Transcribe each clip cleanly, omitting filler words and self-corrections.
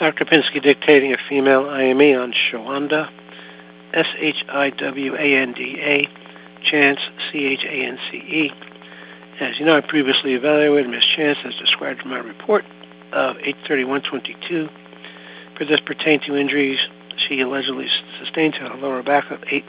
Dr. Pinsky dictating a female IME on Shawanda, Shiwanda, Chance, Chance. As you know, I previously evaluated Ms. Chance as described in my report of 8/31/22. For this pertained to injuries she allegedly sustained to her lower back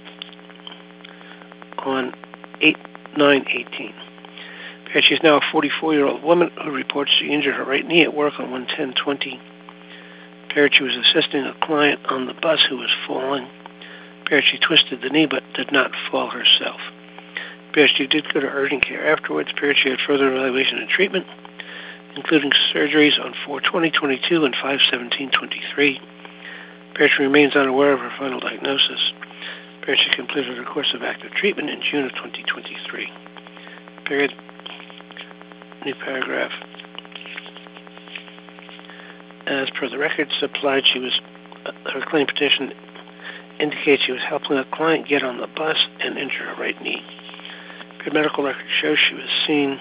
on 8/9/18. She is now a 44-year-old woman who reports she injured her right knee at work on 1/10/20. She was assisting a client on the bus who was falling. She twisted the knee but did not fall herself. She did go to urgent care afterwards. She had further evaluation and treatment, including surgeries on 4/20/22 and 5/17/23. She remains unaware of her final diagnosis. She completed her course of active treatment in June of 2023. New paragraph. As per the record supplied, her claim petition indicates she was helping a client get on the bus and injure her right knee. Medical record shows she was seen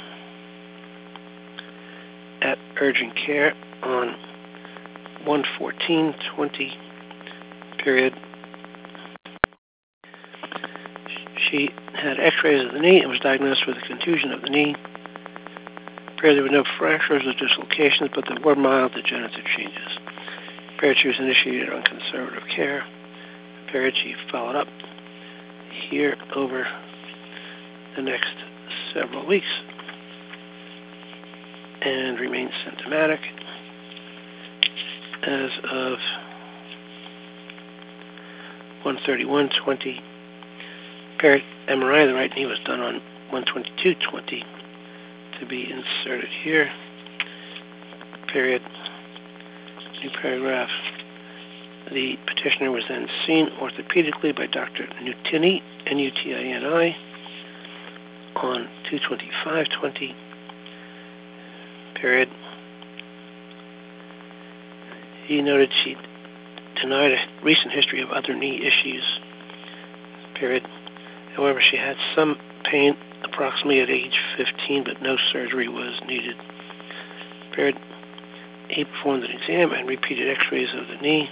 at urgent care on 1/14/20. She had x-rays of the knee and was diagnosed with a contusion of the knee. There were no fractures or dislocations, but there were mild degenerative changes. She was initiated on conservative care. She followed up here over the next several weeks and remains symptomatic. As of 1/31/20, MRI of the right knee was done on 1/22/20 to be inserted here. New paragraph. The petitioner was then seen orthopedically by Dr. Nutini, Nutini, on 2/25/20. He noted she denied a recent history of other knee issues. However, she had some pain approximately at age 15, but no surgery was needed. He performed an exam and repeated x-rays of the knee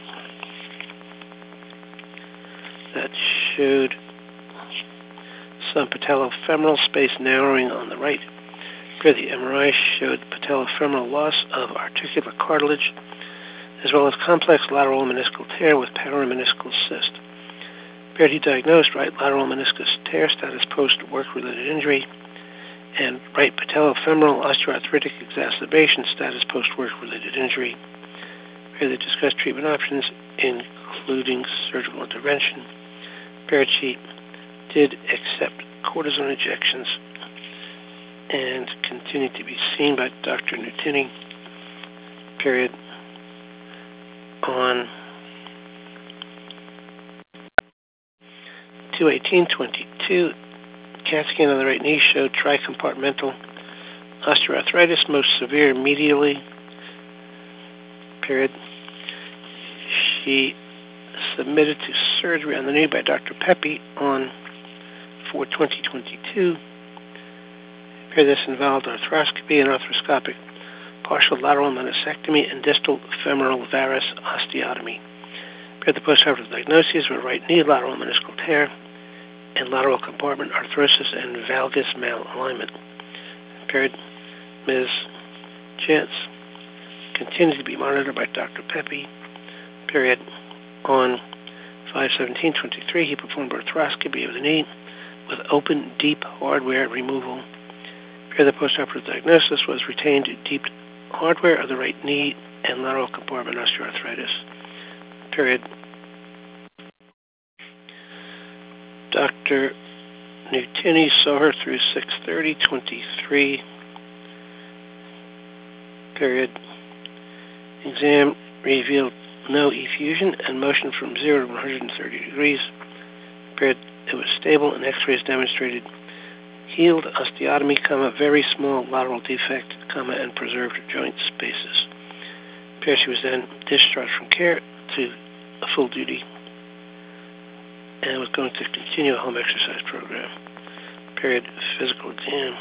that showed some patellofemoral space narrowing on the right. The MRI showed patellofemoral loss of articular cartilage, as well as complex lateral meniscal tear with parameniscal cyst. He diagnosed right lateral meniscus tear, status post-work-related injury, and right patellofemoral osteoarthritic exacerbation, status post-work-related injury. They discussed treatment options, including surgical intervention. She did accept cortisone injections and continued to be seen by Dr. Nutini, on 2/18/22. CAT scan on the right knee showed tricompartmental osteoarthritis, most severe medially. She submitted to surgery on the knee by Dr. Pepe on 4/20/22. This involved arthroscopy and arthroscopic partial lateral meniscectomy and distal femoral varus osteotomy. The postoperative diagnoses were right knee lateral meniscal tear and lateral compartment arthrosis and valgus malalignment. Ms. Chance continued to be monitored by Dr. Pepe. On 5/17/23, he performed arthroscopy of the knee with open, deep hardware removal. The postoperative diagnosis was retained deep hardware of the right knee and lateral compartment osteoarthritis. Dr. Nutini saw her through 6/30/23. Exam revealed no effusion and motion from 0 to 130 degrees. It was stable, and x-rays demonstrated healed osteotomy, very small lateral defect, and preserved joint spaces. She was then discharged from care to a full duty and was going to continue a home exercise program. Physical exam.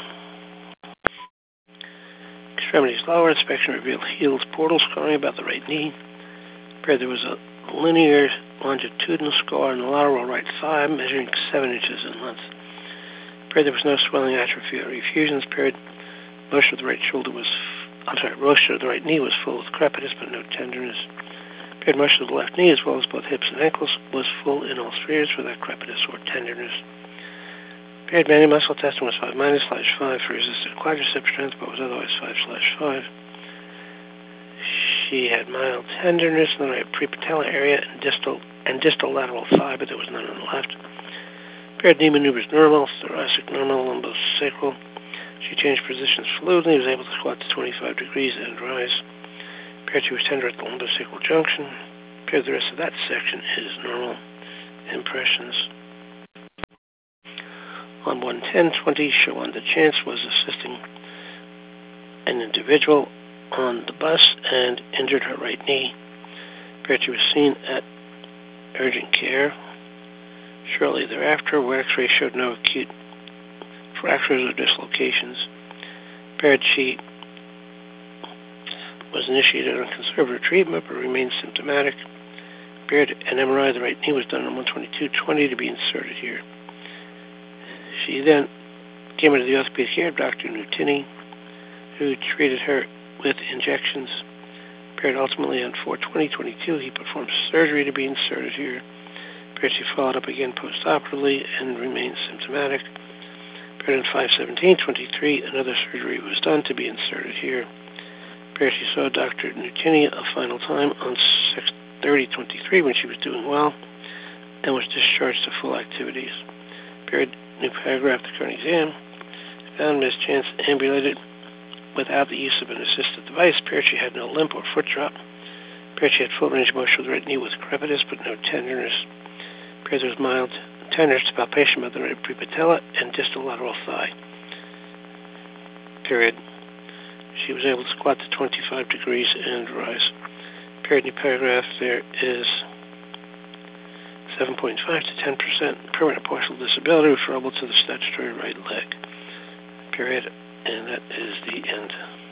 Extremities lower, inspection revealed healed portal scarring about the right knee. Period. There was a linear longitudinal scar on the lateral right thigh, measuring 7 inches in length. Period. There was no swelling, atrophy, or effusions. Period. Motion of the right shoulder was, motion of the right knee was full with crepitus, but no tenderness. Period. Motion of the left knee, as well as both hips and ankles, was full in all spheres without crepitus or tenderness. Period. Manual muscle testing was 5-/5 for resisted quadricep strength, but was otherwise 5/5. She had mild tenderness in the right prepatellar area and distal lateral thigh, but there was none on the left. Period. Knee maneuvers normal, thoracic normal, lumbosacral. She changed positions fluidly, was able to squat to 25 degrees and rise. Period. She was tender at the lumbosacral junction. Period. The rest of that section is normal. Impressions. On 110/20, Shawanda Chance was assisting an individual on the bus and injured her right knee. Period. She was seen at urgent care. Shortly thereafter, where X-ray showed no acute fractures or dislocations. Period. She was initiated on conservative treatment but remained symptomatic. Period. An MRI of the right knee was done on 122/20 to be inserted here. She then came into the orthopedic care of Dr. Nutini, who treated her with injections. Period. Ultimately, on 4/20/22, he performed surgery to be inserted here. Period. She followed up again post-operatively and remained symptomatic. Period. On 5/17/23, another surgery was done to be inserted here. Period. She saw Dr. Nutini a final time on 6/30/23 when she was doing well and was discharged to full activities. Period. New paragraph, the current exam. Found Ms. Chance ambulated without the use of an assistive device. Period. She had no limp or foot drop. Period. She had full range of motion of the right knee with crepitus, but no tenderness. Period. There was mild tenderness to palpation of the right prepatella and distal lateral thigh. Period. She was able to squat to 25 degrees and rise. Period. New paragraph, there is 7.5 to 10% permanent partial disability referable to the statutory right leg. Period. And that is the end.